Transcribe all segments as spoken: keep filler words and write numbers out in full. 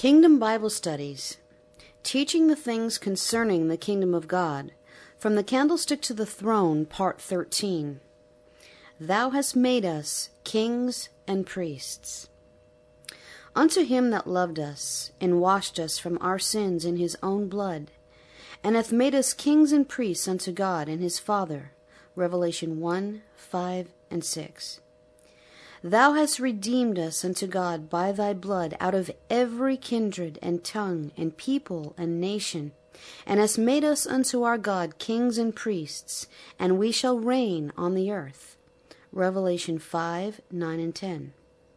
Kingdom Bible Studies, Teaching the Things Concerning the Kingdom of God, from the Candlestick to the Throne, Part thirteen. Thou hast made us kings and priests. Unto him that loved us, and washed us from our sins in his own blood, and hath made us kings and priests unto God and his Father. Revelation one, five, and six. Thou hast redeemed us unto God by thy blood out of every kindred and tongue and people and nation, and hast made us unto our God kings and priests, and we shall reign on the earth. Revelation five, nine, and ten.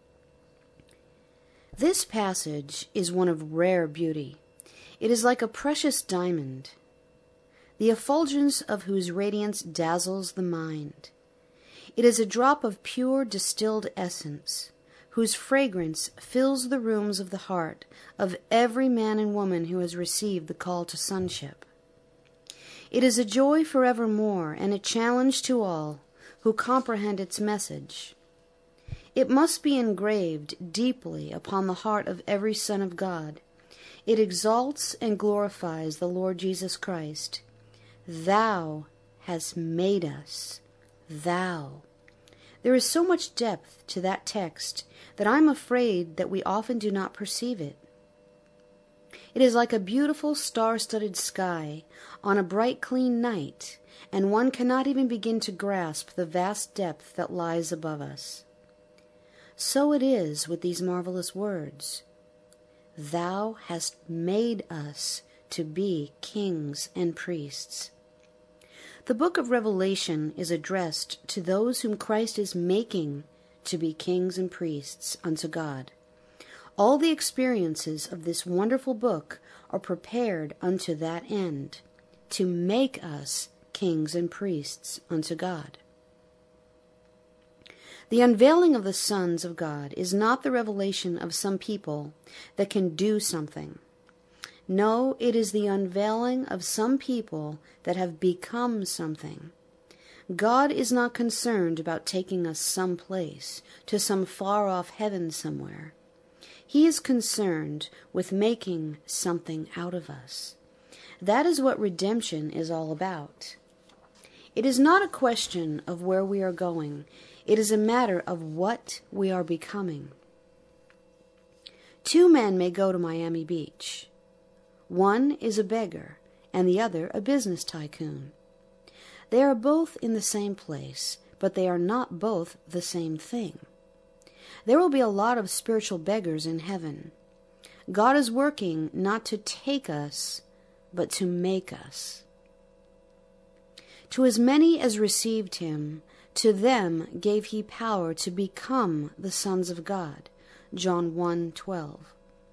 This passage is one of rare beauty. It is like a precious diamond, the effulgence of whose radiance dazzles the mind. It is a drop of pure distilled essence, whose fragrance fills the rooms of the heart of every man and woman who has received the call to sonship. It is a joy forevermore and a challenge to all who comprehend its message. It must be engraved deeply upon the heart of every son of God. It exalts and glorifies the Lord Jesus Christ. Thou hast made us. Thou. There is so much depth to that text that I am afraid that we often do not perceive it. It is like a beautiful star-studded sky on a bright, clean night, and one cannot even begin to grasp the vast depth that lies above us. So it is with these marvelous words. Thou hast made us to be kings and priests. The book of Revelation is addressed to those whom Christ is making to be kings and priests unto God. All the experiences of this wonderful book are prepared unto that end, to make us kings and priests unto God. The unveiling of the sons of God is not the revelation of some people that can do something. No, it is the unveiling of some people that have become something. God is not concerned about taking us someplace, to some far-off heaven somewhere. He is concerned with making something out of us. That is what redemption is all about. It is not a question of where we are going. It is a matter of what we are becoming. Two men may go to Miami Beach. One is a beggar, and the other a business tycoon. They are both in the same place, but they are not both the same thing. There will be a lot of spiritual beggars in heaven. God is working not to take us, but to make us. To as many as received him, to them gave he power to become the sons of God. John one, twelve.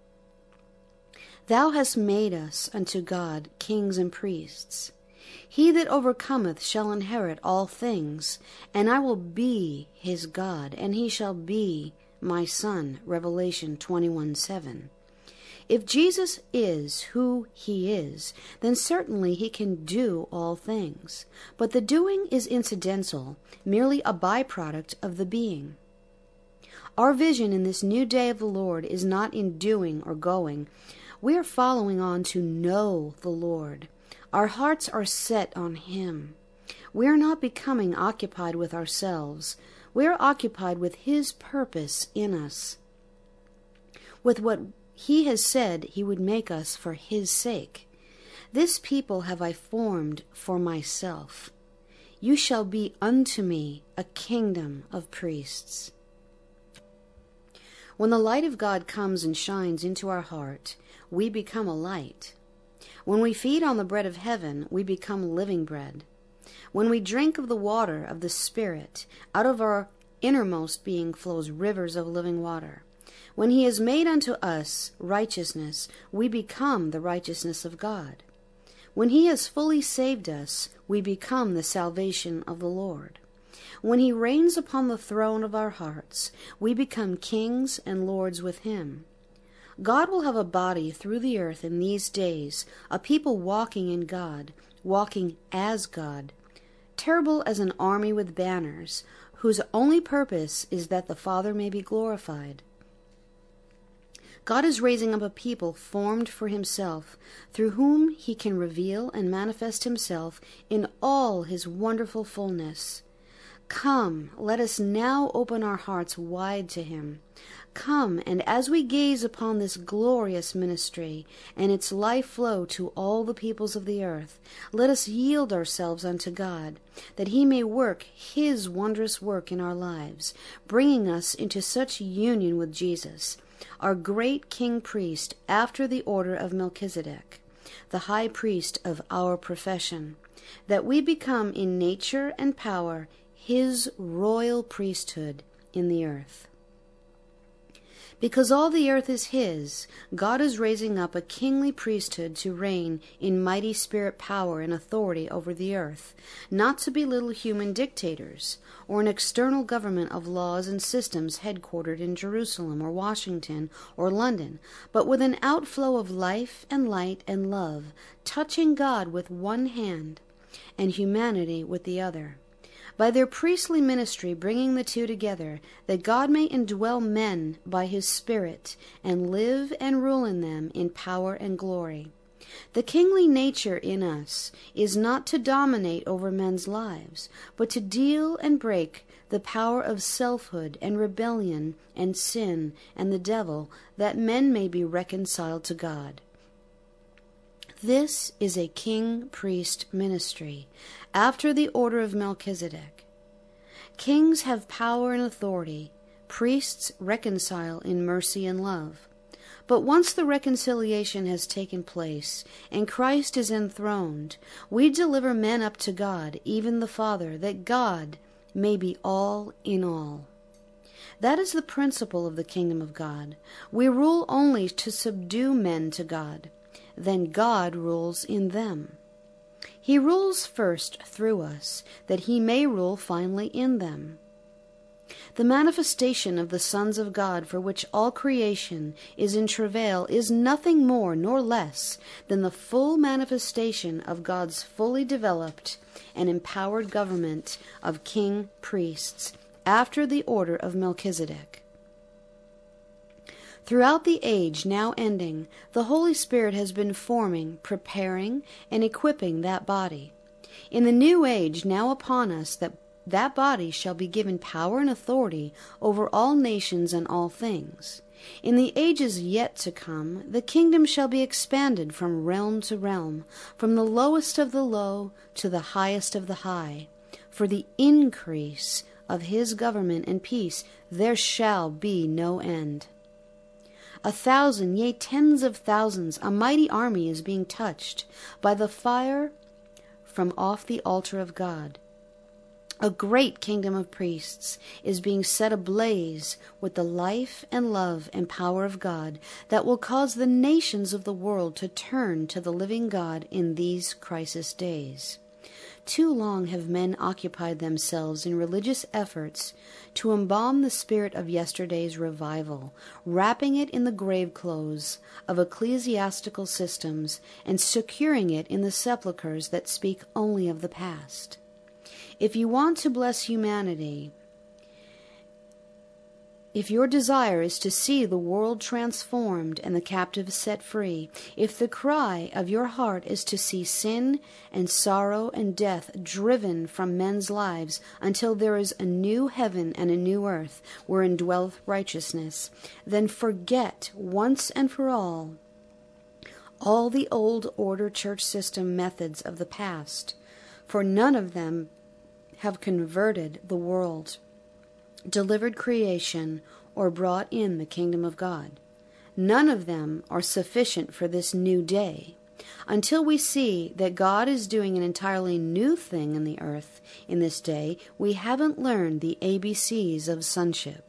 Thou hast made us unto God kings and priests. He that overcometh shall inherit all things, and I will be his God, and he shall be my son. Revelation twenty-one, seven. If Jesus is who he is, then certainly he can do all things. But the doing is incidental, merely a byproduct of the being. Our vision in this new day of the Lord is not in doing or going. We are following on to know the Lord. Our hearts are set on him. We are not becoming occupied with ourselves. We are occupied with his purpose in us, with what he has said he would make us for his sake. This people have I formed for myself. You shall be unto me a kingdom of priests. When the light of God comes and shines into our heart, we become a light. When we feed on the bread of heaven, we become living bread. When we drink of the water of the Spirit, out of our innermost being flows rivers of living water. When he has made unto us righteousness, we become the righteousness of God. When he has fully saved us, we become the salvation of the Lord. When he reigns upon the throne of our hearts, we become kings and lords with him. God will have a body through the earth in these days, a people walking in God, walking as God, terrible as an army with banners, whose only purpose is that the Father may be glorified. God is raising up a people formed for himself, through whom he can reveal and manifest himself in all his wonderful fullness. Come, let us now open our hearts wide to him. Come, and as we gaze upon this glorious ministry and its life flow to all the peoples of the earth, let us yield ourselves unto God, that he may work his wondrous work in our lives, bringing us into such union with Jesus, our great King Priest, after the order of Melchizedek, the high priest of our profession, that we become in nature and power his royal priesthood in the earth. Because all the earth is his, God is raising up a kingly priesthood to reign in mighty spirit power and authority over the earth, not to be little human dictators, or an external government of laws and systems headquartered in Jerusalem or Washington or London, but with an outflow of life and light and love, touching God with one hand and humanity with the other. By their priestly ministry bringing the two together, that God may indwell men by his Spirit, and live and rule in them in power and glory. The kingly nature in us is not to dominate over men's lives, but to deal and break the power of selfhood and rebellion and sin and the devil, that men may be reconciled to God. This is a king-priest ministry, after the order of Melchizedek. Kings have power and authority. Priests reconcile in mercy and love. But once the reconciliation has taken place, and Christ is enthroned, we deliver men up to God, even the Father, that God may be all in all. That is the principle of the kingdom of God. We rule only to subdue men to God. Then God rules in them. He rules first through us, that he may rule finally in them. The manifestation of the sons of God, for which all creation is in travail, is nothing more nor less than the full manifestation of God's fully developed and empowered government of king priests, after the order of Melchizedek. Throughout the age now ending, the Holy Spirit has been forming, preparing, and equipping that body. In the new age now upon us, that that body shall be given power and authority over all nations and all things. In the ages yet to come, the kingdom shall be expanded from realm to realm, from the lowest of the low to the highest of the high. For the increase of his government and peace there shall be no end. A thousand, yea, tens of thousands, a mighty army is being touched by the fire from off the altar of God. A great kingdom of priests is being set ablaze with the life and love and power of God, that will cause the nations of the world to turn to the living God in these crisis days. Too long have men occupied themselves in religious efforts to embalm the spirit of yesterday's revival, wrapping it in the grave clothes of ecclesiastical systems and securing it in the sepulchres that speak only of the past. If you want to bless humanity, if your desire is to see the world transformed and the captives set free, if the cry of your heart is to see sin and sorrow and death driven from men's lives until there is a new heaven and a new earth wherein dwelleth righteousness, then forget once and for all all the old order church system methods of the past, for none of them have converted the world, delivered creation, or brought in the kingdom of God. None of them are sufficient for this new day. Until we see that God is doing an entirely new thing in the earth in this day, we haven't learned the A B Cs of sonship.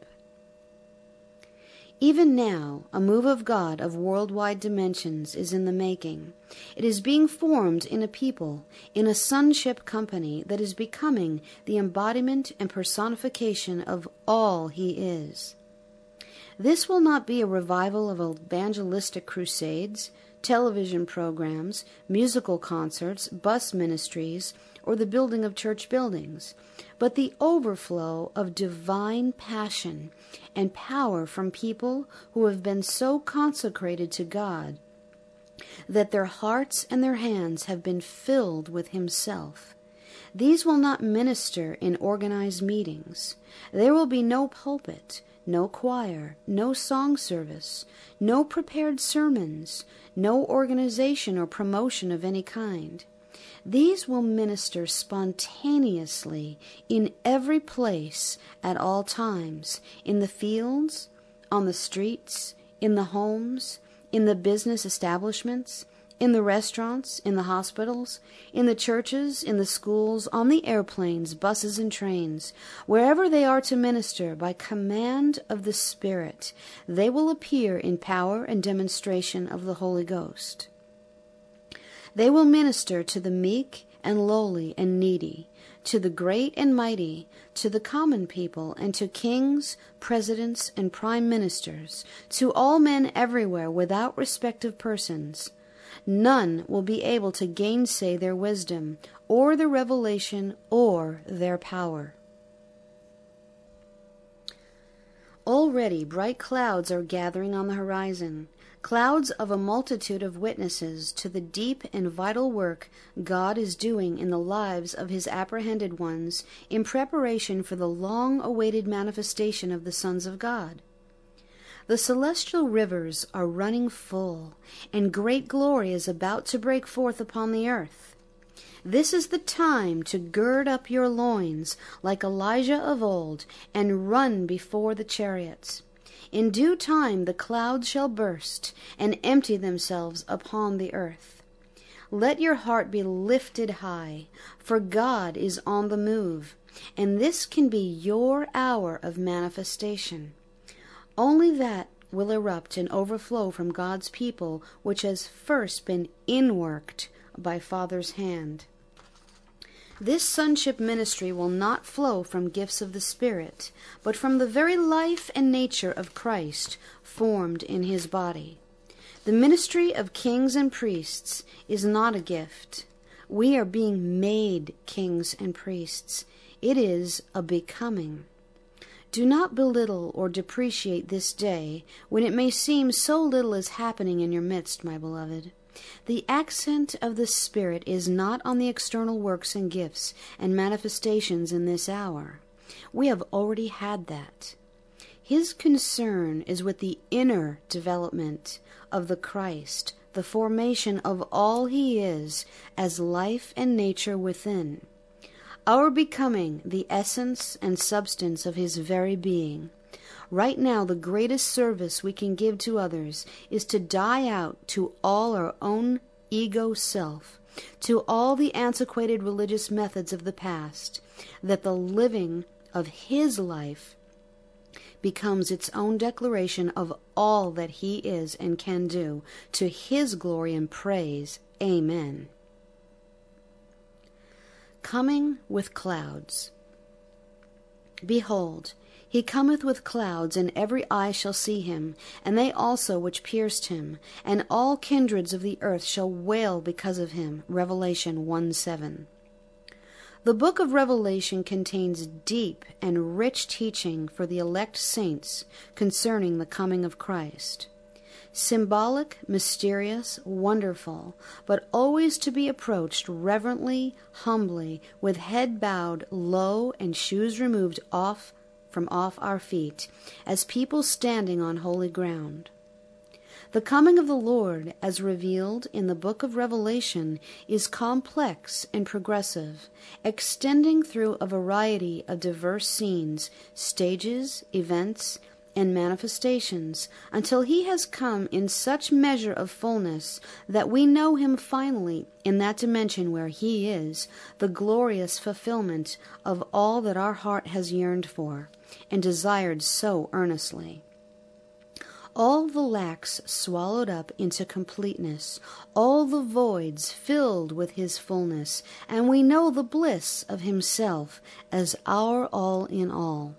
Even now, a move of God of worldwide dimensions is in the making. It is being formed in a people, in a sonship company that is becoming the embodiment and personification of all he is. This will not be a revival of evangelistic crusades, television programs, musical concerts, bus ministries, or the building of church buildings, but the overflow of divine passion and power from people who have been so consecrated to God that their hearts and their hands have been filled with Himself. These will not minister in organized meetings. There will be no pulpit, no choir, no song service, no prepared sermons, no organization or promotion of any kind. These will minister spontaneously in every place at all times, in the fields, on the streets, in the homes, in the business establishments, in the restaurants, in the hospitals, in the churches, in the schools, on the airplanes, buses, and trains. Wherever they are to minister by command of the Spirit, they will appear in power and demonstration of the Holy Ghost. They will minister to the meek and lowly and needy, to the great and mighty, to the common people, and to kings, presidents, and prime ministers, to all men everywhere without respect of persons. None will be able to gainsay their wisdom, or their revelation, or their power. Already bright clouds are gathering on the horizon, clouds of a multitude of witnesses to the deep and vital work God is doing in the lives of His apprehended ones in preparation for the long-awaited manifestation of the sons of God. The celestial rivers are running full, and great glory is about to break forth upon the earth. This is the time to gird up your loins like Elijah of old, and run before the chariots. In due time the clouds shall burst, and empty themselves upon the earth. Let your heart be lifted high, for God is on the move, and this can be your hour of manifestation. Only that will erupt and overflow from God's people which has first been inworked by Father's hand. This sonship ministry will not flow from gifts of the Spirit, but from the very life and nature of Christ formed in His body. The ministry of kings and priests is not a gift. We are being made kings and priests. It is a becoming. Do not belittle or depreciate this day, when it may seem so little is happening in your midst, my beloved. The accent of the Spirit is not on the external works and gifts and manifestations in this hour. We have already had that. His concern is with the inner development of the Christ, the formation of all He is as life and nature within. Our becoming the essence and substance of His very being. Right now, the greatest service we can give to others is to die out to all our own ego self, to all the antiquated religious methods of the past, that the living of His life becomes its own declaration of all that He is and can do, to His glory and praise. Amen. Coming with clouds. Behold, He cometh with clouds, and every eye shall see Him, and they also which pierced Him, and all kindreds of the earth shall wail because of Him. Revelation one seven. The book of Revelation contains deep and rich teaching for the elect saints concerning the coming of Christ. Symbolic, mysterious, wonderful, but always to be approached reverently, humbly, with head bowed low and shoes removed off from off our feet, as people standing on holy ground. The coming of the Lord, as revealed in the book of Revelation, is complex and progressive, extending through a variety of diverse scenes, stages, events, and manifestations, until He has come in such measure of fullness that we know Him finally in that dimension where He is, the glorious fulfillment of all that our heart has yearned for and desired so earnestly. All the lacks swallowed up into completeness, all the voids filled with His fullness, and we know the bliss of Himself as our all in all.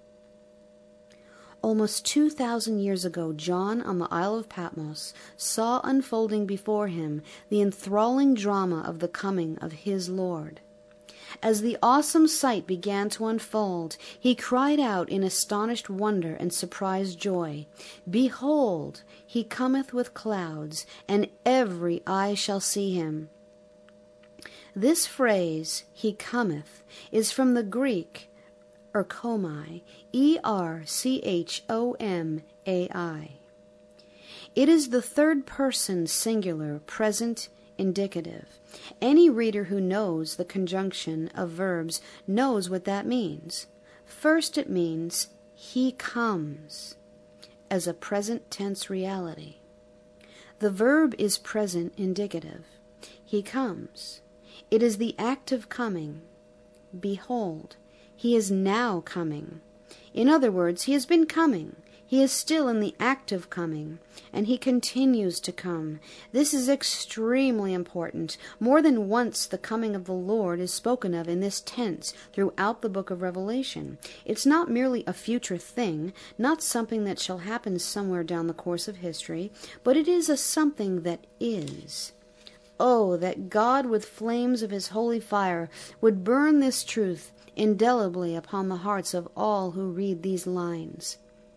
Almost two thousand years ago, John on the Isle of Patmos saw unfolding before him the enthralling drama of the coming of his Lord. As the awesome sight began to unfold, he cried out in astonished wonder and surprised joy, "Behold, he cometh with clouds, and every eye shall see him." This phrase, "he cometh," is from the Greek erchomai, E R C H O M A I. It is the third person singular present indicative. Any reader who knows the conjunction of verbs knows what that means. First, it means he comes as a present tense reality. The verb is present indicative. He comes. It is the act of coming. Behold, he is now coming. In other words, he has been coming. He is still in the act of coming, and he continues to come. This is extremely important. More than once the coming of the Lord is spoken of in this tense throughout the book of Revelation. It's not merely a future thing, not something that shall happen somewhere down the course of history, but it is a something that is. Oh, that God with flames of his holy fire would burn this truth indelibly upon the hearts of all who read these lines.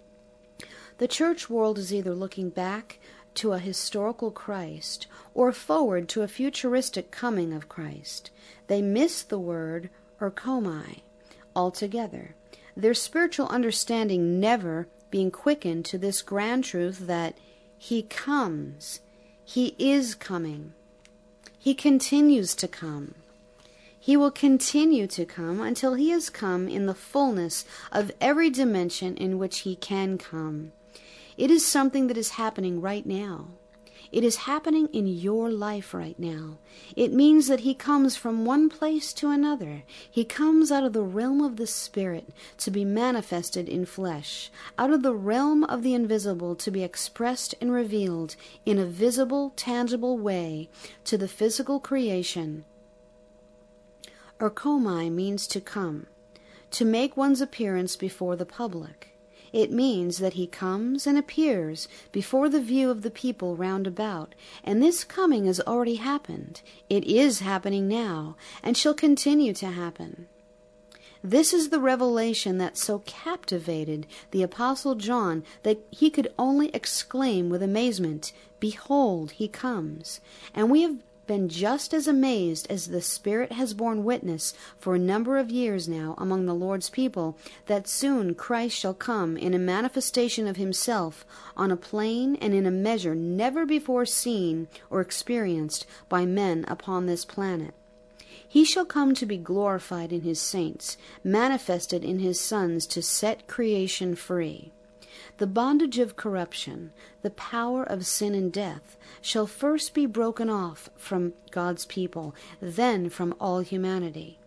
The church world is either looking back to a historical Christ or forward to a futuristic coming of Christ. They miss the word erchomai altogether, their spiritual understanding never being quickened to this grand truth that he comes, he is coming, he continues to come. He will continue to come until he has come in the fullness of every dimension in which he can come. It is something that is happening right now. It is happening in your life right now. It means that he comes from one place to another. He comes out of the realm of the Spirit to be manifested in flesh, out of the realm of the invisible to be expressed and revealed in a visible, tangible way to the physical creation. Erchomai means to come, to make one's appearance before the public. It means that he comes and appears before the view of the people round about, and this coming has already happened. It is happening now, and shall continue to happen. This is the revelation that so captivated the Apostle John that he could only exclaim with amazement, "Behold, he comes." And we have been just as amazed as the Spirit has borne witness for a number of years now among the Lord's people that soon Christ shall come in a manifestation of himself on a plane and in a measure never before seen or experienced by men upon this planet. He shall come to be glorified in his saints, manifested in his sons to set creation free. The bondage of corruption, the power of sin and death, shall first be broken off from God's people, then from all humanity.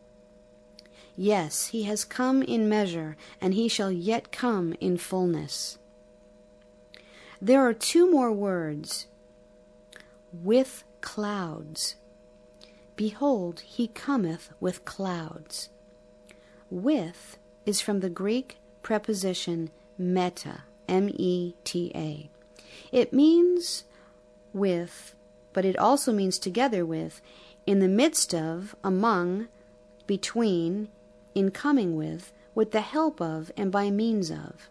Yes, he has come in measure, and he shall yet come in fullness. There are two more words. With clouds. Behold, he cometh with clouds. With is from the Greek preposition meta, M E T A. It means with, but it also means together with, in the midst of, among, between, in coming with, with the help of, and by means of.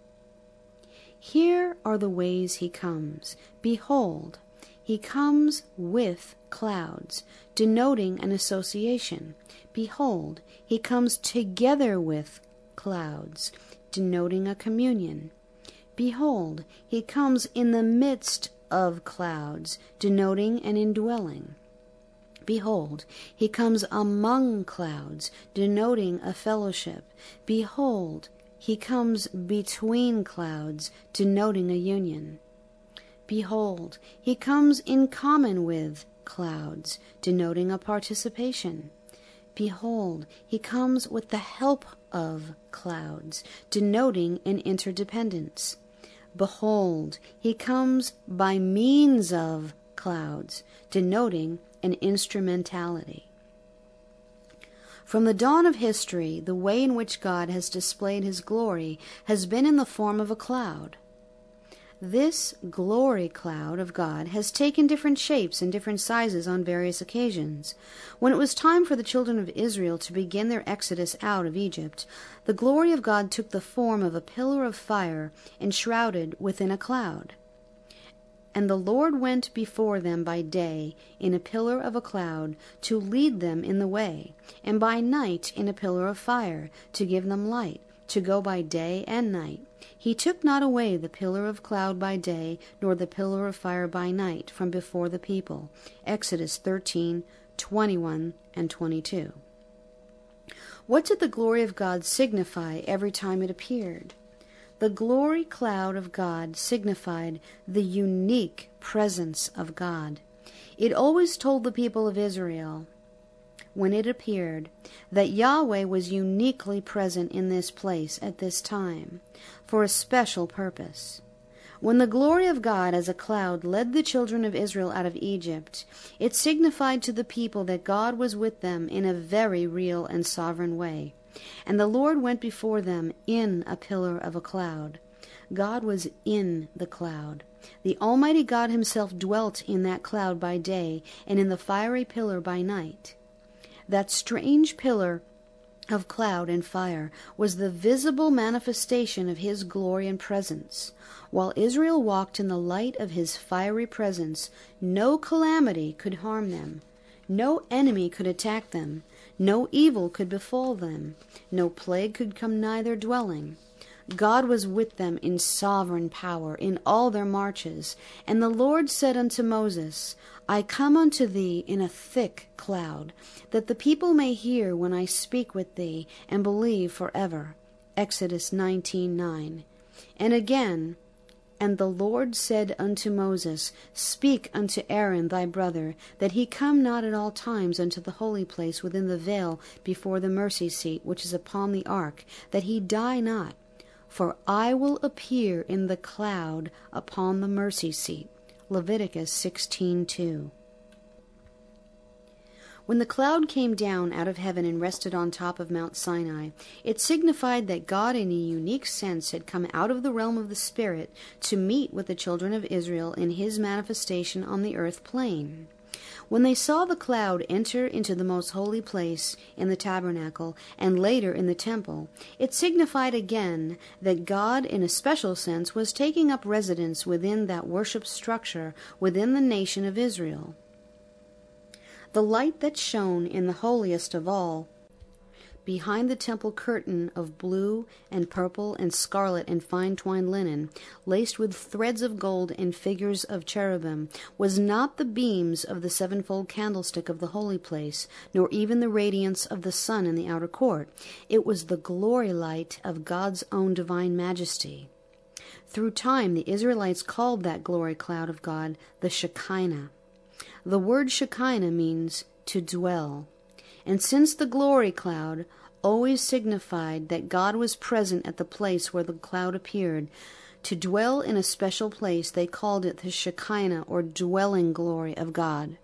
Here are the ways he comes. Behold, he comes with clouds, denoting an association. Behold, he comes together with clouds, denoting a communion. Behold, he comes in the midst of clouds, denoting an indwelling. Behold, he comes among clouds, denoting a fellowship. Behold, he comes between clouds, denoting a union. Behold, he comes in common with clouds, denoting a participation. Behold, he comes with the help of clouds, denoting an interdependence. Behold, he comes by means of clouds, denoting an instrumentality. From the dawn of history, the way in which God has displayed his glory has been in the form of a cloud. This glory cloud of God has taken different shapes and different sizes on various occasions. When it was time for the children of Israel to begin their exodus out of Egypt, the glory of God took the form of a pillar of fire enshrouded within a cloud. And the Lord went before them by day in a pillar of a cloud to lead them in the way, and by night in a pillar of fire to give them light, to go by day and night. He took not away the pillar of cloud by day, nor the pillar of fire by night from before the people. Exodus thirteen, twenty-one and twenty-two. What did the glory of God signify every time it appeared? The glory cloud of God signified the unique presence of God. It always told the people of Israel, when it appeared, that Yahweh was uniquely present in this place at this time, for a special purpose. When the glory of God as a cloud led the children of Israel out of Egypt, it signified to the people that God was with them in a very real and sovereign way. And the Lord went before them in a pillar of a cloud. God was in the cloud. The Almighty God himself dwelt in that cloud by day, and in the fiery pillar by night. That strange pillar of cloud and fire was the visible manifestation of his glory and presence. While Israel walked in the light of his fiery presence, no calamity could harm them. No enemy could attack them. No evil could befall them. No plague could come nigh their dwelling. God was with them in sovereign power in all their marches. And the Lord said unto Moses, I come unto thee in a thick cloud, that the people may hear when I speak with thee, and believe forever. Exodus nineteen nine. And again, and the Lord said unto Moses, Speak unto Aaron thy brother, that he come not at all times unto the holy place within the veil before the mercy seat which is upon the ark, that he die not. For I will appear in the cloud upon the mercy seat. Leviticus sixteen two. When the cloud came down out of heaven and rested on top of Mount Sinai, it signified that God in a unique sense had come out of the realm of the Spirit to meet with the children of Israel in his manifestation on the earth plane. When they saw the cloud enter into the most holy place in the tabernacle and later in the temple, it signified again that God in a special sense was taking up residence within that worship structure within the nation of Israel. The light that shone in the holiest of all, behind the temple curtain of blue and purple and scarlet and fine twined linen, laced with threads of gold and figures of cherubim, was not the beams of the sevenfold candlestick of the holy place, nor even the radiance of the sun in the outer court. It was the glory light of God's own divine majesty. Through time, the Israelites called that glory cloud of God the Shekinah. The word Shekinah means to dwell. And since the glory cloud always signified that God was present at the place where the cloud appeared, to dwell in a special place, they called it the Shekinah, or dwelling glory of God.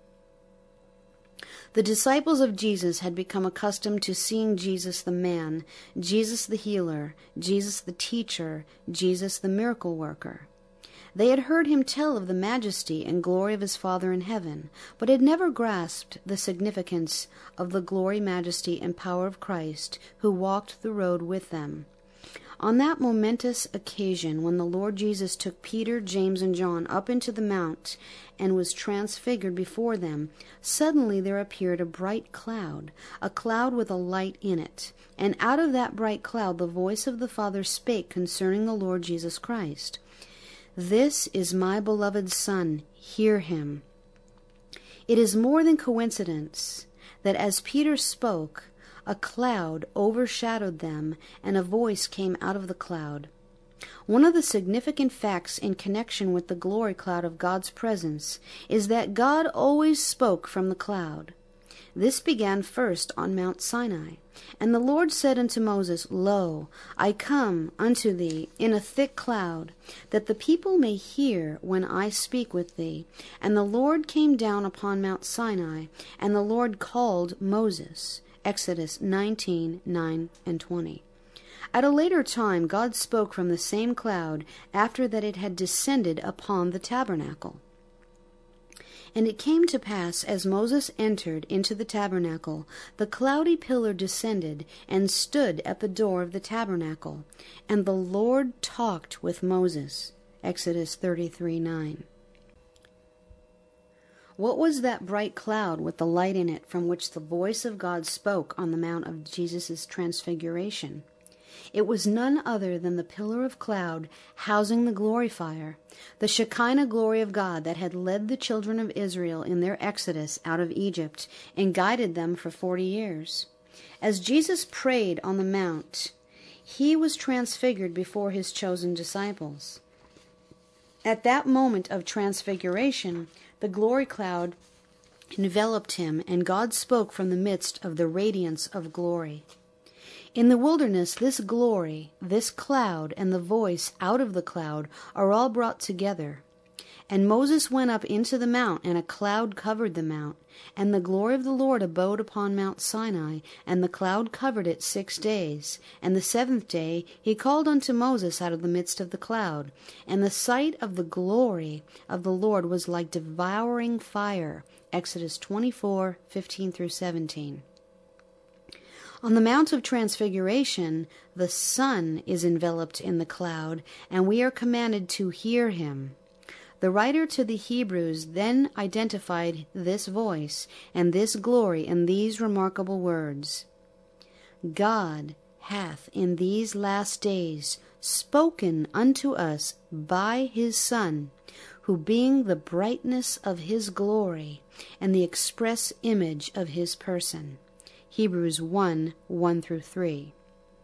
The disciples of Jesus had become accustomed to seeing Jesus the man, Jesus the healer, Jesus the teacher, Jesus the miracle worker. They had heard him tell of the majesty and glory of his Father in heaven, but had never grasped the significance of the glory, majesty, and power of Christ, who walked the road with them. On that momentous occasion when the Lord Jesus took Peter, James, and John up into the mount and was transfigured before them, suddenly there appeared a bright cloud, a cloud with a light in it. And out of that bright cloud the voice of the Father spake concerning the Lord Jesus Christ. This is my beloved Son, hear him. It is more than coincidence that as Peter spoke, a cloud overshadowed them, and a voice came out of the cloud. One of the significant facts in connection with the glory cloud of God's presence is that God always spoke from the cloud. This began first on Mount Sinai. And the Lord said unto Moses, Lo, I come unto thee in a thick cloud, that the people may hear when I speak with thee. And the Lord came down upon Mount Sinai, and the Lord called Moses. Exodus nineteen nine and twenty. At a later time, God spoke from the same cloud after that it had descended upon the tabernacle. And it came to pass, as Moses entered into the tabernacle, the cloudy pillar descended and stood at the door of the tabernacle, and the Lord talked with Moses. Exodus thirty-three nine. What was that bright cloud with the light in it from which the voice of God spoke on the Mount of Jesus' Transfiguration? It was none other than the pillar of cloud housing the glory fire, the Shekinah glory of God that had led the children of Israel in their exodus out of Egypt and guided them for forty years. As Jesus prayed on the mount, he was transfigured before his chosen disciples. At that moment of transfiguration, the glory cloud enveloped him, and God spoke from the midst of the radiance of glory. In the wilderness, this glory, this cloud, and the voice out of the cloud are all brought together. And Moses went up into the mount, and a cloud covered the mount. And the glory of the Lord abode upon Mount Sinai, and the cloud covered it six days. And the seventh day he called unto Moses out of the midst of the cloud. And the sight of the glory of the Lord was like devouring fire. Exodus twenty-four fifteen through seventeen. On the Mount of Transfiguration, the Son is enveloped in the cloud, and we are commanded to hear him. The writer to the Hebrews then identified this voice and this glory in these remarkable words: God hath in these last days spoken unto us by his Son, who being the brightness of his glory and the express image of his person. Hebrews one, one through three.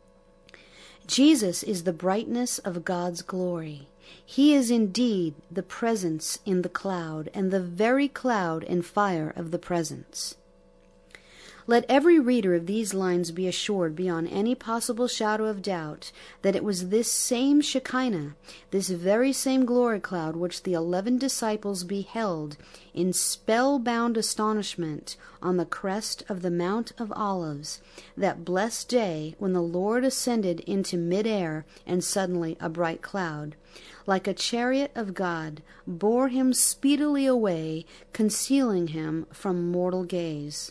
Jesus is the brightness of God's glory. He is indeed the presence in the cloud, and the very cloud and fire of the presence. Let every reader of these lines be assured beyond any possible shadow of doubt that it was this same Shekinah, this very same glory cloud which the eleven disciples beheld in spellbound astonishment on the crest of the Mount of Olives, that blessed day when the Lord ascended into mid-air, and suddenly a bright cloud, like a chariot of God, bore him speedily away, concealing him from mortal gaze.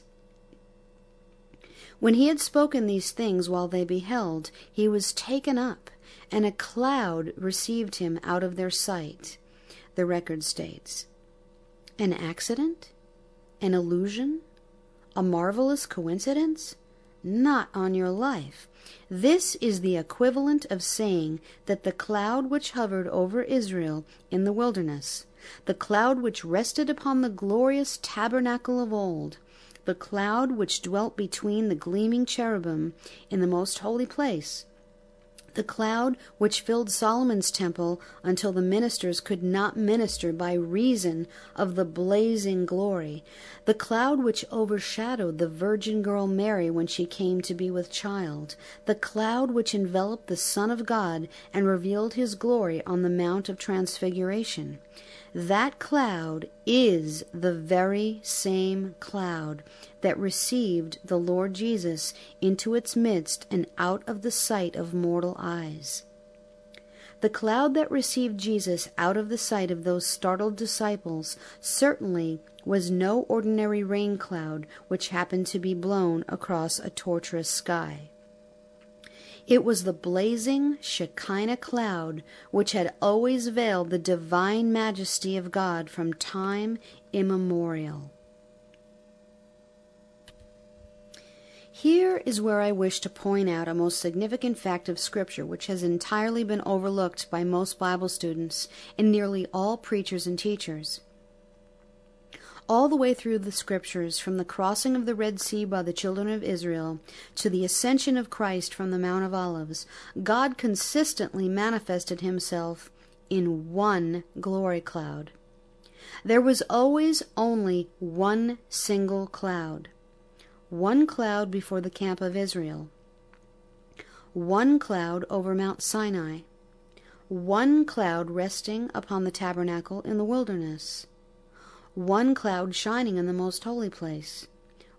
When he had spoken these things while they beheld, he was taken up, and a cloud received him out of their sight, the record states. An accident? An illusion? A marvelous coincidence? Not on your life. This is the equivalent of saying that the cloud which hovered over Israel in the wilderness, the cloud which rested upon the glorious tabernacle of old, the cloud which dwelt between the gleaming cherubim in the most holy place, the cloud which filled Solomon's temple until the ministers could not minister by reason of the blazing glory, the cloud which overshadowed the virgin girl Mary when she came to be with child, the cloud which enveloped the Son of God and revealed his glory on the Mount of Transfiguration. That cloud is the very same cloud that received the Lord Jesus into its midst and out of the sight of mortal eyes. The cloud that received Jesus out of the sight of those startled disciples certainly was no ordinary rain cloud which happened to be blown across a tortuous sky. It was the blazing Shekinah cloud which had always veiled the divine majesty of God from time immemorial. Here is where I wish to point out a most significant fact of Scripture which has entirely been overlooked by most Bible students and nearly all preachers and teachers. All the way through the Scriptures, from the crossing of the Red Sea by the children of Israel to the ascension of Christ from the Mount of Olives, God consistently manifested himself in one glory cloud. There was always only one single cloud. One cloud before the camp of Israel. One cloud over Mount Sinai. One cloud resting upon the tabernacle in the wilderness. One cloud shining in the most holy place.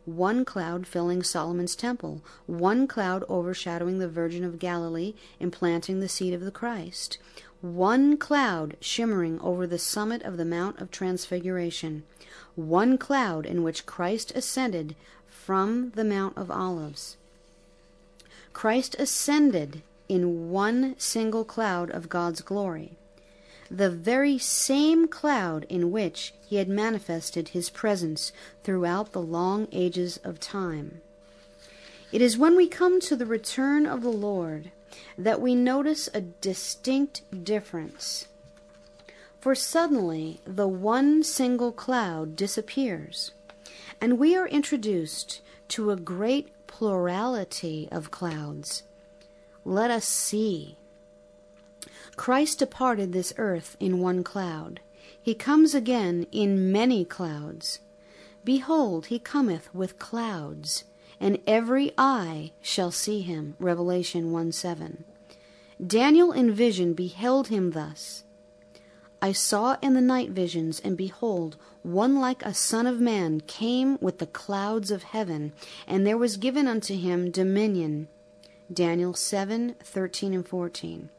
one cloud filling Solomon's temple, one cloud overshadowing the Virgin of Galilee, implanting the seed of the Christ, one cloud shimmering over the summit of the Mount of Transfiguration, one cloud in which Christ ascended from the Mount of Olives. Christ ascended in one single cloud of God's glory, the very same cloud in which he had manifested his presence throughout the long ages of time. It is when we come to the return of the Lord that we notice a distinct difference. For suddenly the one single cloud disappears, and we are introduced to a great plurality of clouds. Let us see. Christ departed this earth in one cloud. He comes again in many clouds. Behold, he cometh with clouds, and every eye shall see him. Revelation one seven. Daniel in vision beheld him thus. I saw in the night visions, and behold, one like a son of man came with the clouds of heaven, and there was given unto him dominion. Daniel seven thirteen and fourteen.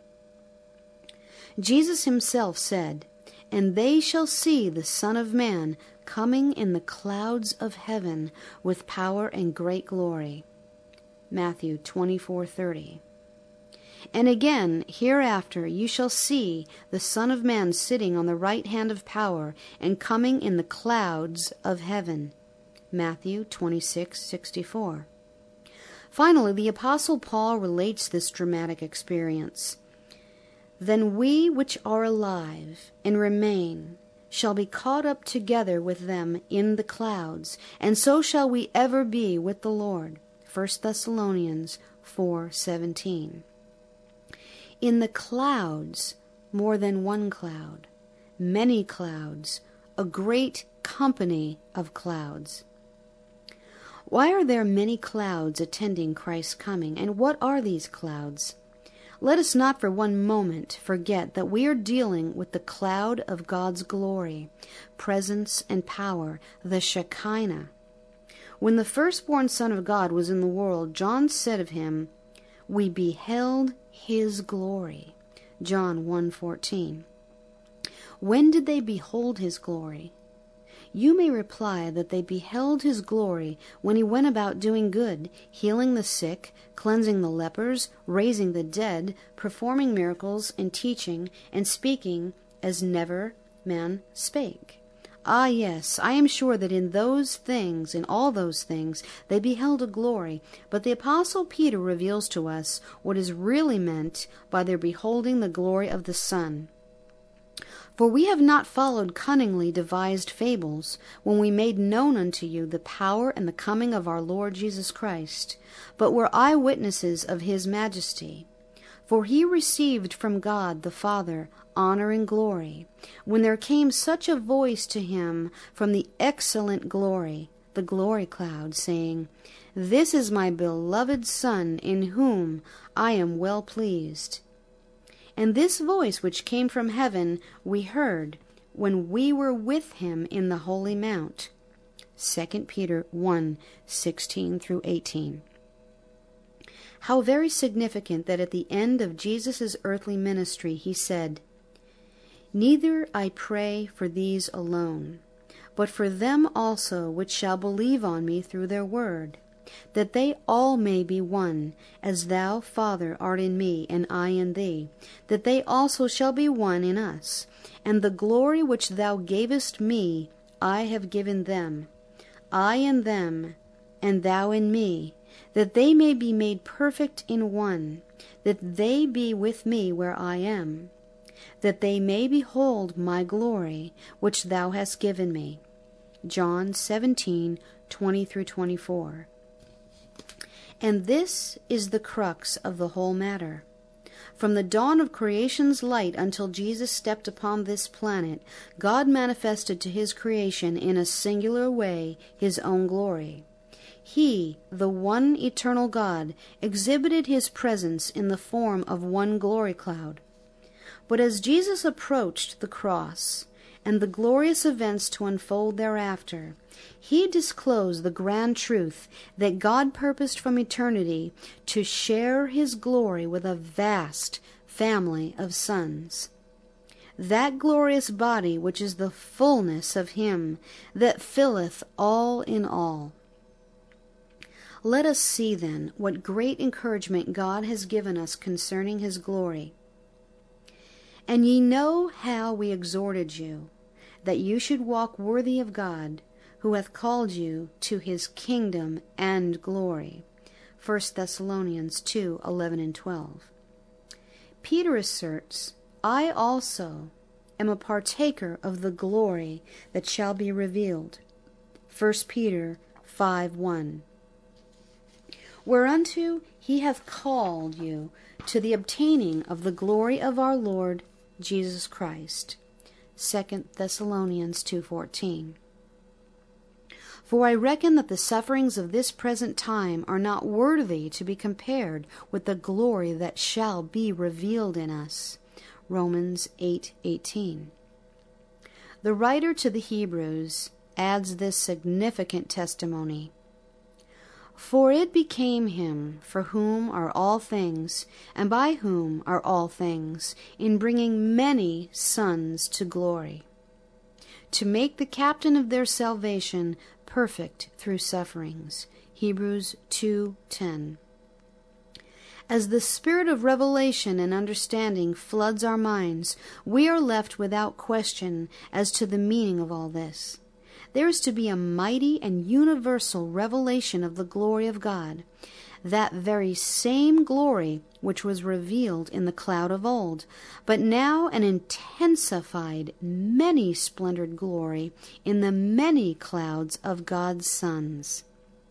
Jesus himself said, And they shall see the Son of Man coming in the clouds of heaven with power and great glory. Matthew twenty-four thirty. And again, hereafter you shall see the Son of Man sitting on the right hand of power and coming in the clouds of heaven. Matthew twenty-six sixty-four. Finally, the Apostle Paul relates this dramatic experience. Then we which are alive and remain shall be caught up together with them in the clouds, and so shall we ever be with the Lord. First Thessalonians four seventeen. In the clouds, more than one cloud, many clouds, a great company of clouds. Why are there many clouds attending Christ's coming, and what are these clouds? Let us not for one moment forget that we are dealing with the cloud of God's glory, presence, and power, the Shekinah. When the firstborn Son of God was in the world, John said of him, We beheld his glory. John one fourteen. When did they behold his glory? You may reply that they beheld his glory when he went about doing good, healing the sick, cleansing the lepers, raising the dead, performing miracles, and teaching, and speaking as never man spake. Ah, yes, I am sure that in those things, in all those things, they beheld a glory. But the Apostle Peter reveals to us what is really meant by their beholding the glory of the Son. For we have not followed cunningly devised fables, when we made known unto you the power and the coming of our Lord Jesus Christ, but were eyewitnesses of his majesty. For he received from God the Father honor and glory, when there came such a voice to him from the excellent glory, the glory cloud, saying, This is my beloved Son, in whom I am well pleased. And this voice which came from heaven we heard when we were with him in the holy mount. Second Peter one sixteen through eighteen. How very significant that at the end of Jesus' earthly ministry he said, Neither I pray for these alone, but for them also which shall believe on me through their word, that they all may be one, as thou, Father, art in me, and I in thee, that they also shall be one in us. And the glory which thou gavest me, I have given them, I in them, and thou in me, that they may be made perfect in one, that they be with me where I am, that they may behold my glory, which thou hast given me. John seventeen twenty through twenty-four. And this is the crux of the whole matter. From the dawn of creation's light until Jesus stepped upon this planet, God manifested to his creation in a singular way his own glory. He, the one eternal God, exhibited his presence in the form of one glory cloud. But as Jesus approached the cross, and the glorious events to unfold thereafter, he disclosed the grand truth that God purposed from eternity to share his glory with a vast family of sons. That glorious body which is the fullness of him that filleth all in all. Let us see then what great encouragement God has given us concerning his glory. And ye know how we exhorted you, that you should walk worthy of God, who hath called you to his kingdom and glory. First Thessalonians two, eleven and twelve. Peter asserts, I also am a partaker of the glory that shall be revealed. First Peter five, one. Whereunto he hath called you to the obtaining of the glory of our Lord Jesus Christ. Second Thessalonians two, fourteen. For I reckon that the sufferings of this present time are not worthy to be compared with the glory that shall be revealed in us. Romans eight, eighteen. The writer to the Hebrews adds this significant testimony. For it became him, for whom are all things, and by whom are all things, in bringing many sons to glory, to make the captain of their salvation perfect through sufferings. Hebrews two, ten. As the spirit of revelation and understanding floods our minds, we are left without question as to the meaning of all this. There is to be a mighty and universal revelation of the glory of God, that very same glory which was revealed in the cloud of old, but now an intensified, many-splendored glory in the many clouds of God's sons.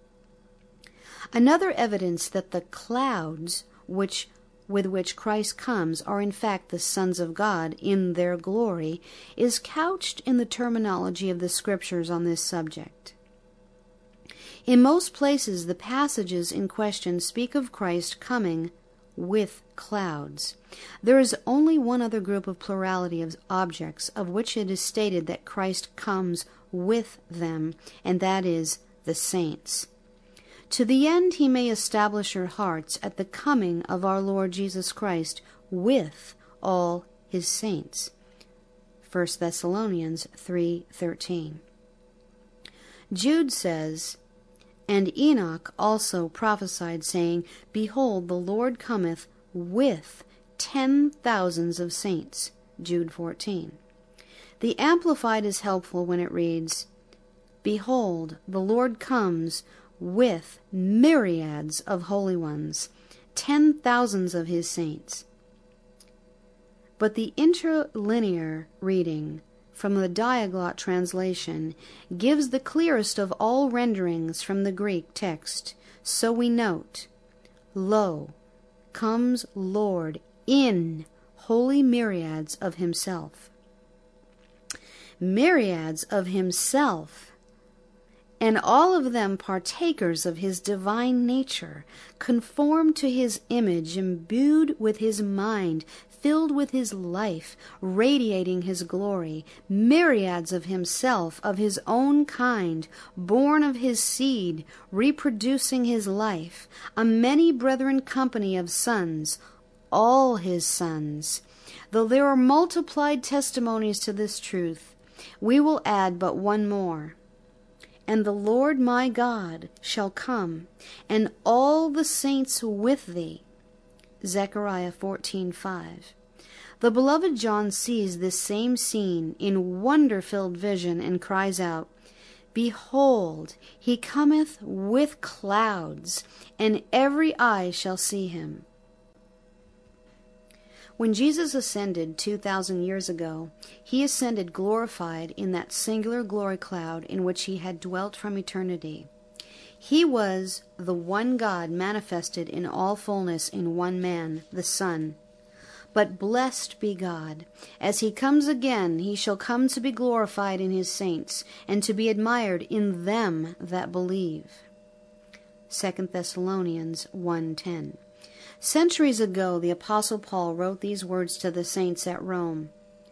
Another evidence that the clouds which with which Christ comes are in fact the sons of God in their glory is couched in the terminology of the Scriptures on this subject. In most places, the passages in question speak of Christ coming with clouds. There is only one other group of plurality of objects of which it is stated that Christ comes with them, and that is the saints. To the end he may establish your hearts at the coming of our Lord Jesus Christ with all his saints. First Thessalonians three, thirteen. Jude says, And Enoch also prophesied, saying, Behold, the Lord cometh with ten thousands of saints. Jude fourteen. The Amplified is helpful when it reads, Behold, the Lord comes with myriads of holy ones, ten thousands of his saints. But the interlinear reading from the Diaglott translation gives the clearest of all renderings from the Greek text. So we note, Lo, comes Lord in holy myriads of himself. Myriads of himself, and all of them partakers of his divine nature, conformed to his image, imbued with his mind, filled with his life, radiating his glory, myriads of himself, of his own kind, born of his seed, reproducing his life, a many brethren company of sons, all his sons. Though there are multiplied testimonies to this truth, we will add but one more. And the Lord my God shall come, and all the saints with thee. Zechariah fourteen, five. The beloved John sees this same scene in wonder-filled vision and cries out, Behold, he cometh with clouds, and every eye shall see him. When Jesus ascended two thousand years ago, he ascended glorified in that singular glory cloud in which he had dwelt from eternity. He was the one God manifested in all fullness in one man, the Son. But blessed be God, as he comes again, he shall come to be glorified in his saints, and to be admired in them that believe. Second Thessalonians one, ten. Centuries ago, the Apostle Paul wrote these words to the saints at Rome,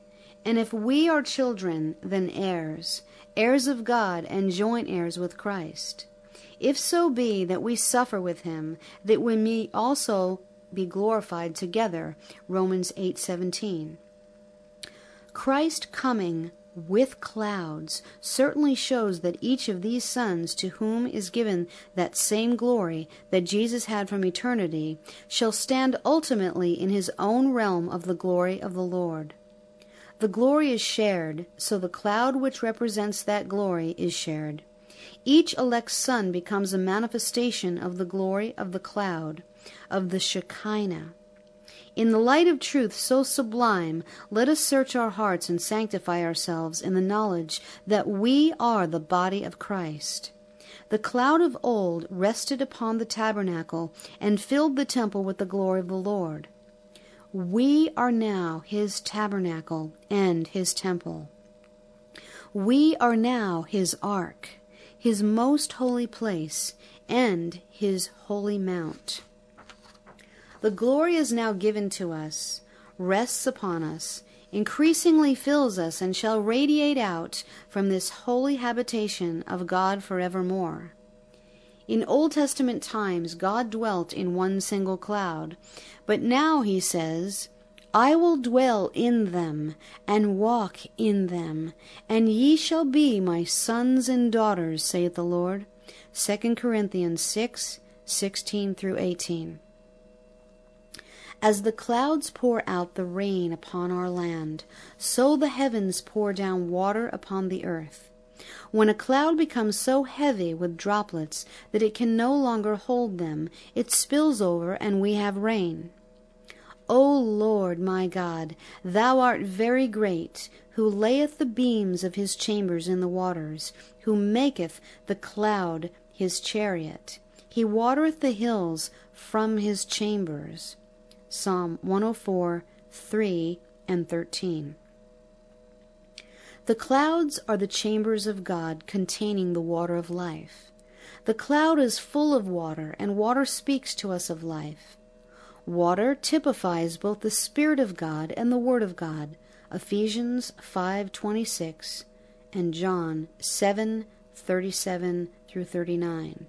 And if we are children, then heirs, heirs of God, and joint heirs with Christ. If so be that we suffer with him, that we may also be glorified together. Romans eight seventeen. Christ coming with clouds certainly shows that each of these sons, to whom is given that same glory that Jesus had from eternity, shall stand ultimately in his own realm of the glory of the Lord. The glory is shared, so the cloud which represents that glory is shared. Each elect son becomes a manifestation of the glory of the cloud, of the Shekinah. In the light of truth so sublime, let us search our hearts and sanctify ourselves in the knowledge that we are the body of Christ. The cloud of old rested upon the tabernacle and filled the temple with the glory of the Lord. We are now his tabernacle and his temple. We are now his ark, his most holy place, and his holy mount. The glory is now given to us, rests upon us, increasingly fills us, and shall radiate out from this holy habitation of God forevermore. In Old Testament times, God dwelt in one single cloud, but now he says, I will dwell in them, and walk in them, and ye shall be my sons and daughters, saith the Lord. Second Corinthians six, sixteen through eighteen. As the clouds pour out the rain upon our land, so the heavens pour down water upon the earth. When a cloud becomes so heavy with droplets that it can no longer hold them, it spills over and we have rain. O Lord my God, thou art very great, who layeth the beams of his chambers in the waters, who maketh the cloud his chariot. He watereth the hills from his chambers. Psalm one oh four, three and thirteen. The clouds are the chambers of God containing the water of life. The cloud is full of water, and water speaks to us of life. Water typifies both the Spirit of God and the Word of God, Ephesians five twenty-six and John seven thirty-seven through thirty-nine.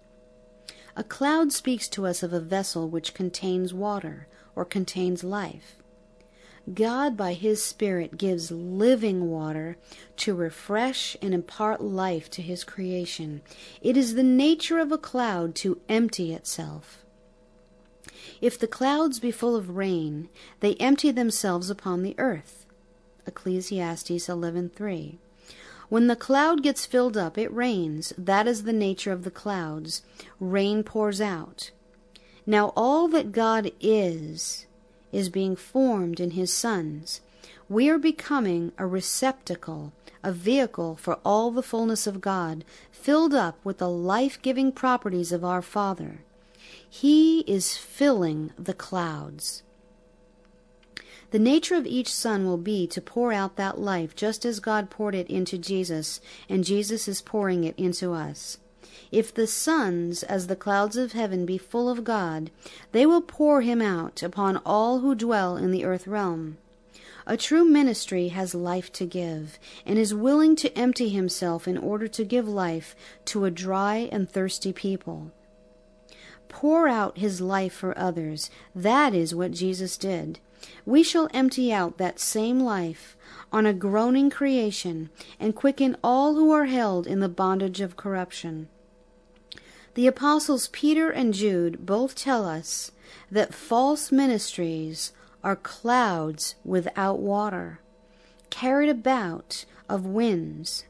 A cloud speaks to us of a vessel which contains water or contains life. God by his Spirit gives living water to refresh and impart life to his creation. It is the nature of a cloud to empty itself. If the clouds be full of rain, they empty themselves upon the earth. Ecclesiastes eleven three. When the cloud gets filled up, it rains. That is the nature of the clouds. Rain pours out. Now all that God is, is being formed in his sons. We are becoming a receptacle, a vehicle for all the fullness of God, filled up with the life-giving properties of our Father. He is filling the clouds. The nature of each son will be to pour out that life just as God poured it into Jesus, and Jesus is pouring it into us. If the sons, as the clouds of heaven, be full of God, they will pour him out upon all who dwell in the earth realm. A true ministry has life to give, and is willing to empty himself in order to give life to a dry and thirsty people. Pour out his life for others. That is what Jesus did. We shall empty out that same life on a groaning creation and quicken all who are held in the bondage of corruption. The apostles Peter and Jude both tell us that false ministries are clouds without water, carried about of winds.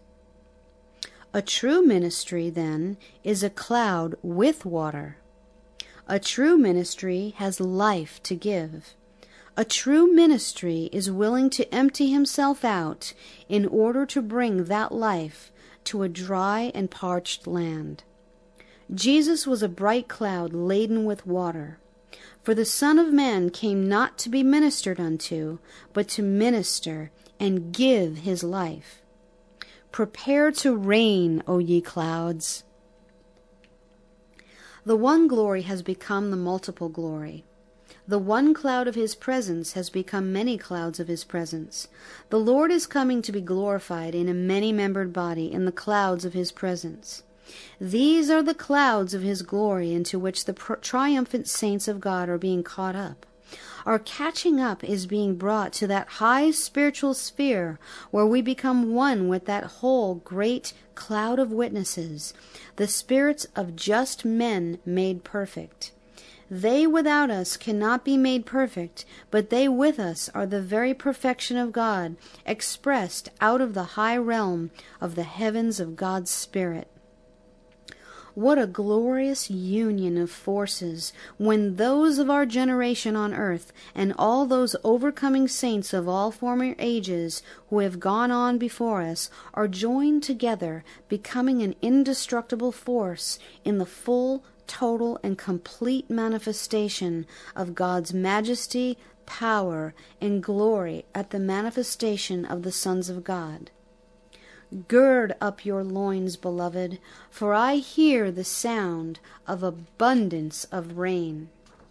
A true ministry, then, is a cloud with water. A true ministry has life to give. A true ministry is willing to empty himself out in order to bring that life to a dry and parched land. Jesus was a bright cloud laden with water. For the Son of Man came not to be ministered unto, but to minister and give his life. Prepare to reign, O ye clouds. The one glory has become the multiple glory. The one cloud of his presence has become many clouds of his presence. The Lord is coming to be glorified in a many-membered body in the clouds of his presence. These are the clouds of his glory into which the triumphant saints of God are being caught up. Our catching up is being brought to that high spiritual sphere where we become one with that whole great cloud of witnesses, the spirits of just men made perfect. They without us cannot be made perfect, but they with us are the very perfection of God, expressed out of the high realm of the heavens of God's Spirit. What a glorious union of forces when those of our generation on earth and all those overcoming saints of all former ages who have gone on before us are joined together, becoming an indestructible force in the full, total, and complete manifestation of God's majesty, power, and glory at the manifestation of the sons of God. Gird up your loins, beloved, for I hear the sound of abundance of rain.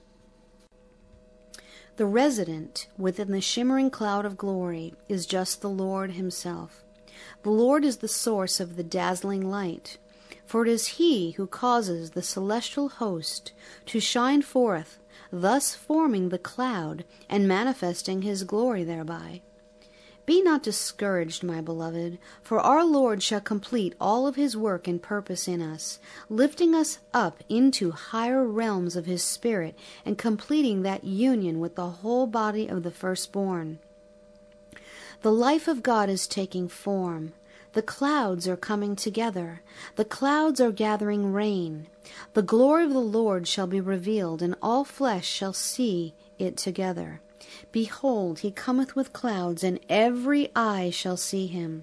The resident within the shimmering cloud of glory is just the Lord himself. The Lord is the source of the dazzling light, for it is he who causes the celestial host to shine forth, thus forming the cloud and manifesting his glory thereby. Be not discouraged, my beloved, for our Lord shall complete all of his work and purpose in us, lifting us up into higher realms of his Spirit and completing that union with the whole body of the firstborn. The life of God is taking form. The clouds are coming together. The clouds are gathering rain. The glory of the Lord shall be revealed, and all flesh shall see it together. Behold, he cometh with clouds, and every eye shall see him.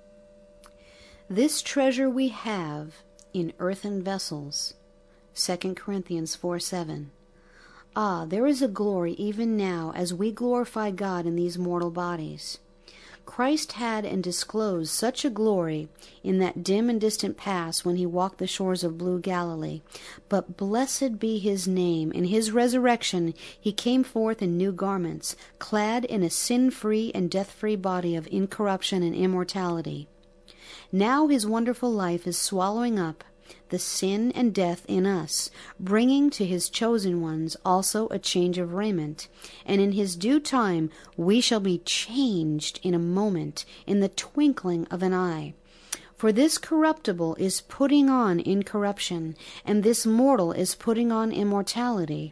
This treasure we have in earthen vessels. Second Corinthians four seven. Ah, there is a glory even now as we glorify God in these mortal bodies. Christ had and disclosed such a glory in that dim and distant past when he walked the shores of blue Galilee. But blessed be his name. In his resurrection he came forth in new garments, clad in a sin-free and death-free body of incorruption and immortality. Now his wonderful life is swallowing up the sin and death in us, bringing to his chosen ones also a change of raiment. And in his due time we shall be changed in a moment, in the twinkling of an eye. For this corruptible is putting on incorruption, and this mortal is putting on immortality.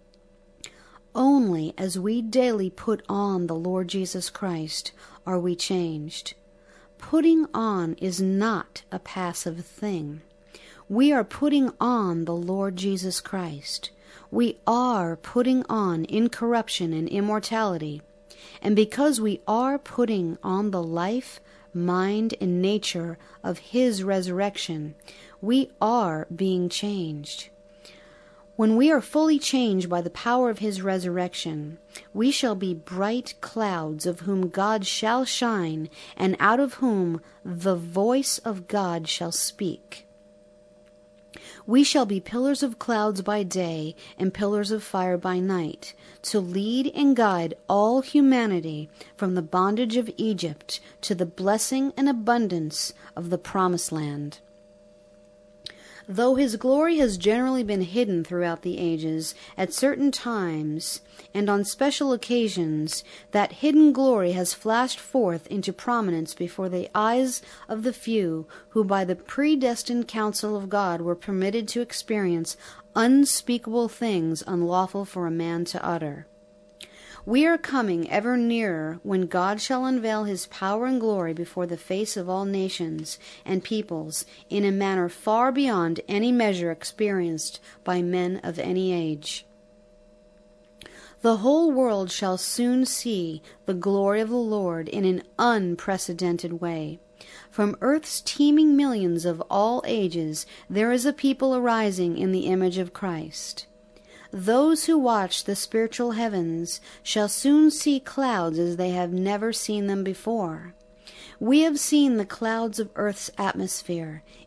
Only as we daily put on the Lord Jesus Christ are we changed. Putting on is not a passive thing. We are putting on the Lord Jesus Christ. We are putting on incorruption and immortality. And because we are putting on the life, mind, and nature of his resurrection, we are being changed. When we are fully changed by the power of his resurrection, we shall be bright clouds of whom God shall shine, and out of whom the voice of God shall speak. We shall be pillars of clouds by day and pillars of fire by night, to lead and guide all humanity from the bondage of Egypt to the blessing and abundance of the promised land. Though his glory has generally been hidden throughout the ages, at certain times and on special occasions, that hidden glory has flashed forth into prominence before the eyes of the few who by the predestined counsel of God were permitted to experience unspeakable things unlawful for a man to utter. We are coming ever nearer when God shall unveil his power and glory before the face of all nations and peoples in a manner far beyond any measure experienced by men of any age. The whole world shall soon see the glory of the Lord in an unprecedented way. From earth's teeming millions of all ages, there is a people arising in the image of Christ. Those who watch the spiritual heavens shall soon see clouds as they have never seen them before. We have seen the clouds of earth's atmosphere,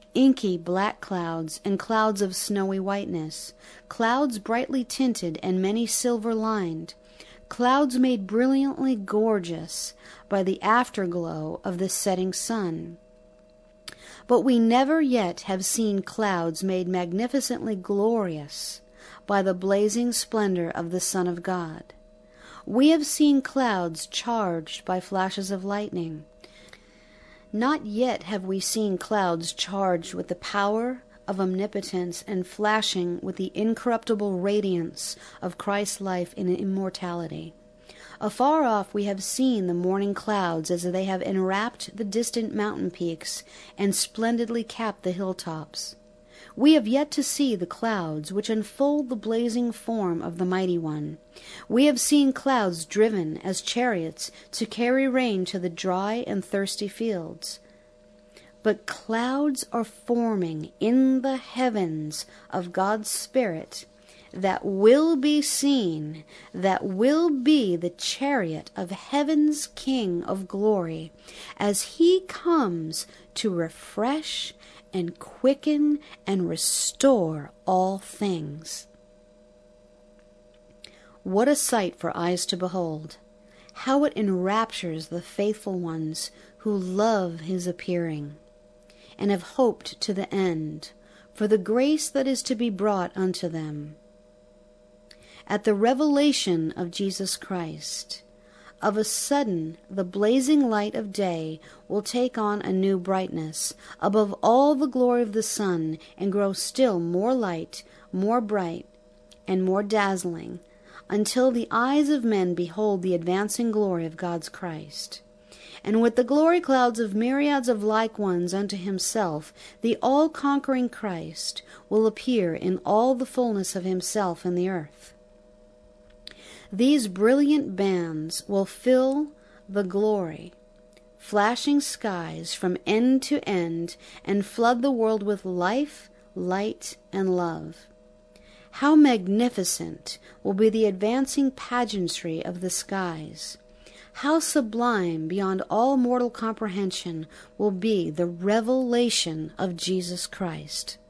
inky black clouds and clouds of snowy whiteness, clouds brightly tinted and many silver-lined, clouds made brilliantly gorgeous by the afterglow of the setting sun. But we never yet have seen clouds made magnificently glorious by the blazing splendor of the Son of God. We have seen clouds charged by flashes of lightning. Not yet have we seen clouds charged with the power of omnipotence and flashing with the incorruptible radiance of Christ's life in immortality. Afar off we have seen the morning clouds as they have enwrapped the distant mountain peaks and splendidly capped the hilltops. We have yet to see the clouds which unfold the blazing form of the Mighty One. We have seen clouds driven as chariots to carry rain to the dry and thirsty fields. But clouds are forming in the heavens of God's Spirit that will be seen, that will be the chariot of heaven's King of glory, as he comes to refresh and quicken and restore all things. What a sight for eyes to behold! How it enraptures the faithful ones who love his appearing, and have hoped to the end for the grace that is to be brought unto them. At the revelation of Jesus Christ, of a sudden the blazing light of day will take on a new brightness above all the glory of the sun, and grow still more light, more bright, and more dazzling, until the eyes of men behold the advancing glory of God's Christ. And with the glory clouds of myriads of like ones unto himself, the all-conquering Christ will appear in all the fullness of himself in the earth. These brilliant bands will fill the glory, flashing skies from end to end, and flood the world with life, light, and love. How magnificent will be the advancing pageantry of the skies! How sublime beyond all mortal comprehension will be the revelation of Jesus Christ!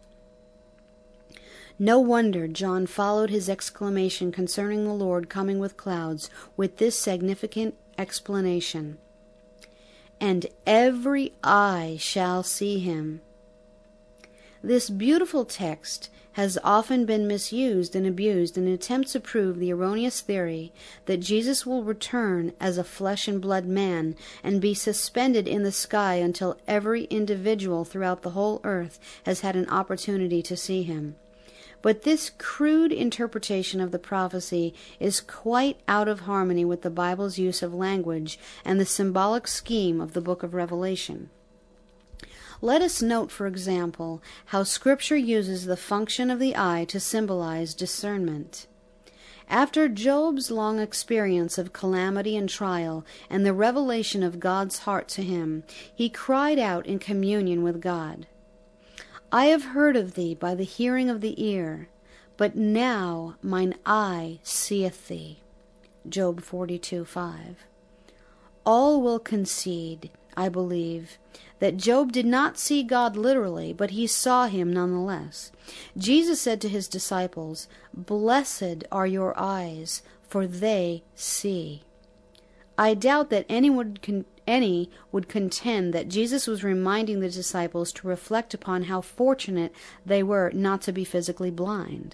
No wonder John followed his exclamation concerning the Lord coming with clouds with this significant explanation: "And every eye shall see him." This beautiful text has often been misused and abused in attempts to prove the erroneous theory that Jesus will return as a flesh and blood man and be suspended in the sky until every individual throughout the whole earth has had an opportunity to see him. But this crude interpretation of the prophecy is quite out of harmony with the Bible's use of language and the symbolic scheme of the book of Revelation. Let us note, for example, how Scripture uses the function of the eye to symbolize discernment. After Job's long experience of calamity and trial and the revelation of God's heart to him, he cried out in communion with God, "I have heard of thee by the hearing of the ear, but now mine eye seeth thee." Job forty-two five. All will concede, I believe, that Job did not see God literally, but he saw him nonetheless. Jesus said to his disciples, "Blessed are your eyes, for they see." I doubt that any would, con- any would contend that Jesus was reminding the disciples to reflect upon how fortunate they were not to be physically blind.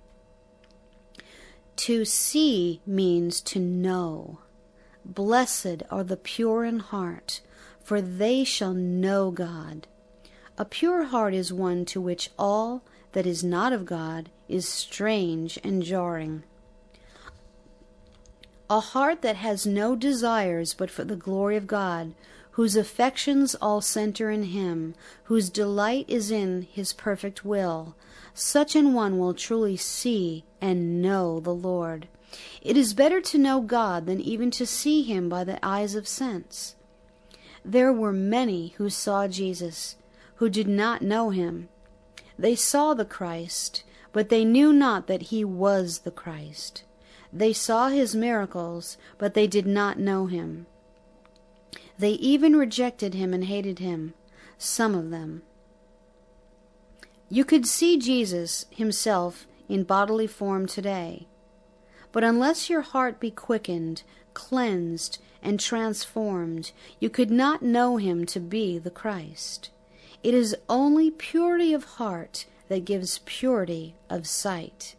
To see means to know. Blessed are the pure in heart, for they shall know God. A pure heart is one to which all that is not of God is strange and jarring. A heart that has no desires but for the glory of God, whose affections all center in Him, whose delight is in His perfect will, such an one will truly see and know the Lord. It is better to know God than even to see Him by the eyes of sense. There were many who saw Jesus, who did not know Him. They saw the Christ, but they knew not that He was the Christ. They saw His miracles, but they did not know Him. They even rejected Him and hated Him, some of them. You could see Jesus himself in bodily form today. But unless your heart be quickened, cleansed, and transformed, you could not know him to be the Christ. It is only purity of heart that gives purity of sight.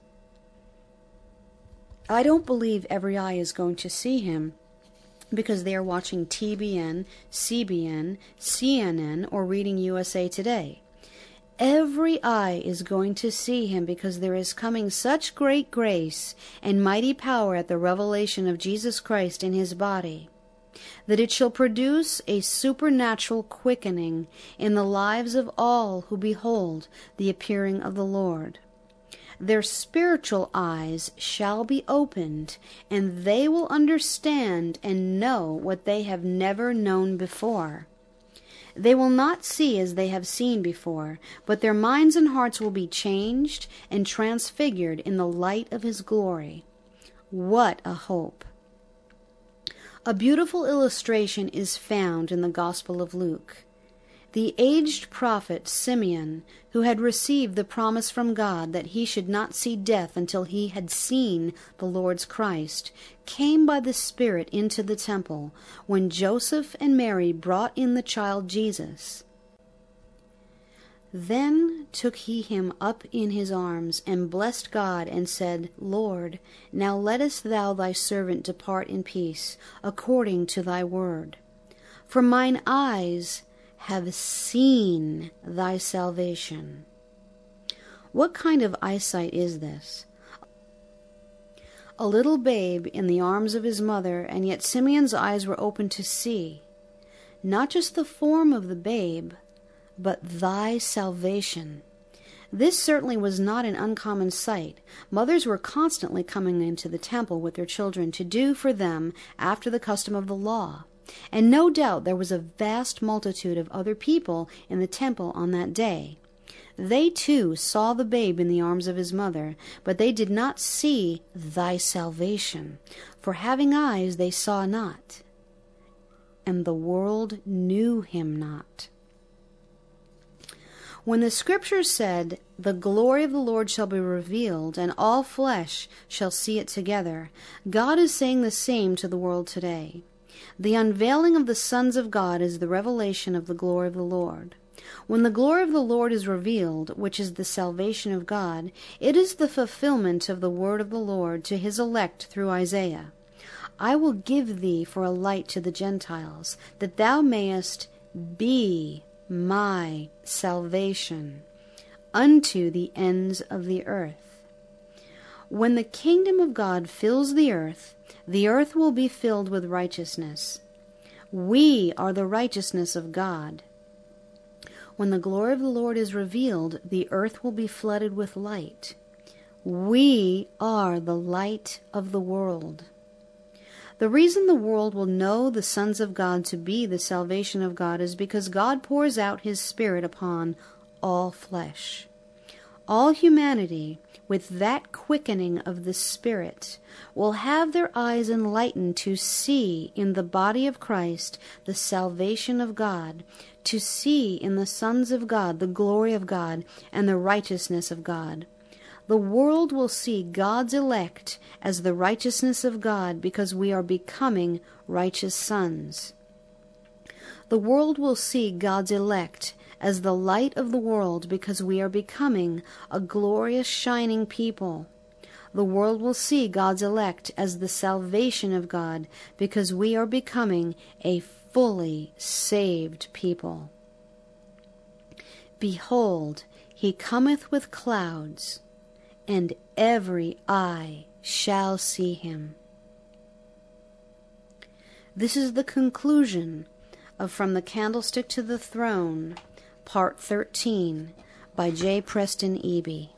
I don't believe every eye is going to see him because they are watching T B N, C B N, C N N, or reading U S A Today. Every eye is going to see him because there is coming such great grace and mighty power at the revelation of Jesus Christ in his body, that it shall produce a supernatural quickening in the lives of all who behold the appearing of the Lord. Their spiritual eyes shall be opened, and they will understand and know what they have never known before. They will not see as they have seen before, but their minds and hearts will be changed and transfigured in the light of his glory. What a hope! A beautiful illustration is found in the Gospel of Luke. The aged prophet Simeon, who had received the promise from God that he should not see death until he had seen the Lord's Christ, came by the Spirit into the temple when Joseph and Mary brought in the child Jesus. Then took he him up in his arms, and blessed God, and said, Lord, now lettest thou thy servant depart in peace, according to thy word. For mine eyes have seen thy salvation. What kind of eyesight is this? A little babe in the arms of his mother, and yet Simeon's eyes were open to see, not just the form of the babe, but thy salvation. This certainly was not an uncommon sight. Mothers were constantly coming into the temple with their children to do for them after the custom of the law. And no doubt there was a vast multitude of other people in the temple on that day. They too saw the babe in the arms of his mother, but they did not see thy salvation, for having eyes they saw not, and the world knew him not. When the Scripture said, the glory of the Lord shall be revealed, and all flesh shall see it together, God is saying the same to the world today. The unveiling of the sons of God is the revelation of the glory of the Lord. When the glory of the Lord is revealed, which is the salvation of God, it is the fulfillment of the word of the Lord to his elect through Isaiah. I will give thee for a light to the Gentiles, that thou mayest be my salvation unto the ends of the earth. When the kingdom of God fills the earth, the earth will be filled with righteousness. We are the righteousness of God. When the glory of the Lord is revealed, the earth will be flooded with light. We are the light of the world. The reason the world will know the sons of God to be the salvation of God is because God pours out his Spirit upon all flesh. All humanity, with that quickening of the Spirit, will have their eyes enlightened to see in the body of Christ the salvation of God, to see in the sons of God the glory of God and the righteousness of God. The world will see God's elect as the righteousness of God because we are becoming righteous sons. The world will see God's elect as the light of the world because we are becoming a glorious shining people. The world will see God's elect as the salvation of God because we are becoming a fully saved people. Behold, he cometh with clouds, and every eye shall see him. This is the conclusion of From the Candlestick to the Throne, Part thirteen, by J. Preston Eby.